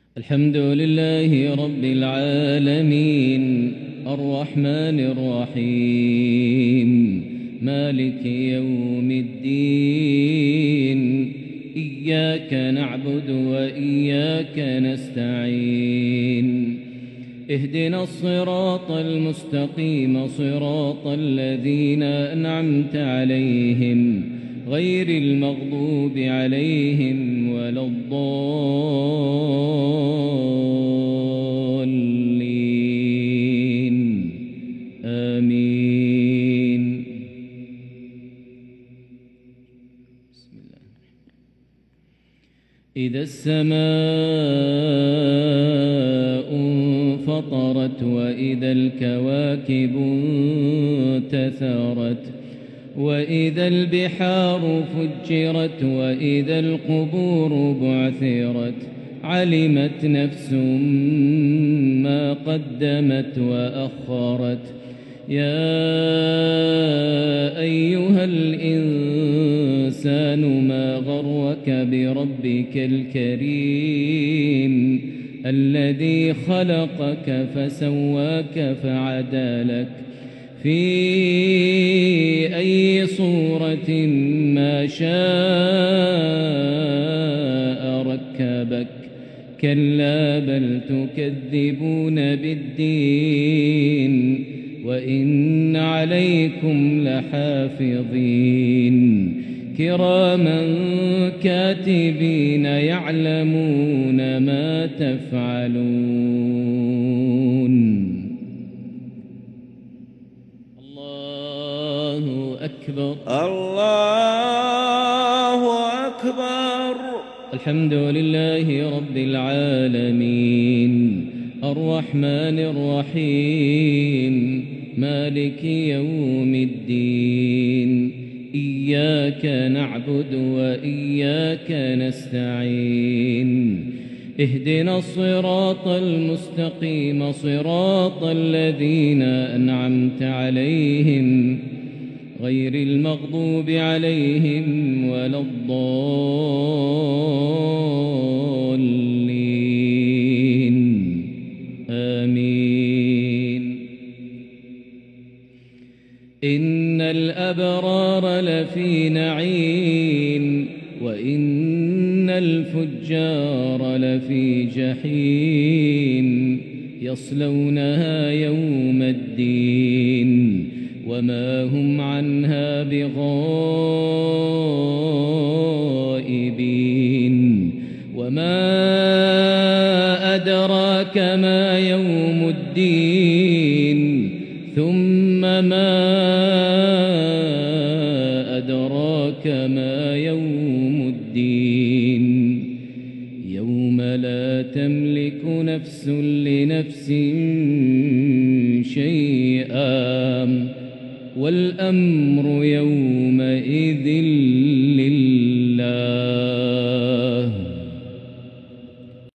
الحمد لله رب العالمين الرحمن الرحيم مالك يوم الدين إياك نعبد وإياك نستعين اهدنا الصراط المستقيم صراط الذين أنعمت عليهم غير المغضوب عليهم ولا الضالين آمين. بسم الله. إذا السماء انفطرت وإذا الكواكب انتثرت وإذا البحار فجرت وإذا القبور بعثرت علمت نفس ما قدمت وأخرت. يا أيها الإنسان ما غرك بربك الكريم الذي خلقك فسواك فعدلك في أي صورة ما شاء ركبك. كلا بل تكذبون بالدين وإن عليكم لحافظين كراما كاتبين يعلمون ما تفعلون. الله أكبر الله أكبر. الحمد لله رب العالمين الرحمن الرحيم مالك يوم الدين إياك نعبد وإياك نستعين اهدنا الصراط المستقيم صراط الذين أنعمت عليهم غير المغضوب عليهم ولا الضالين آمين. إن الأبرار لفي نعيم وإن الفجار لفي جحيم يصلونها يوم الدين وما هم عنها بغائبين. وما أدراك ما يوم الدين ثم ما أدراك ما يوم الدين يوم لا تملك نفس لنفس شيئا والأمر يومئذ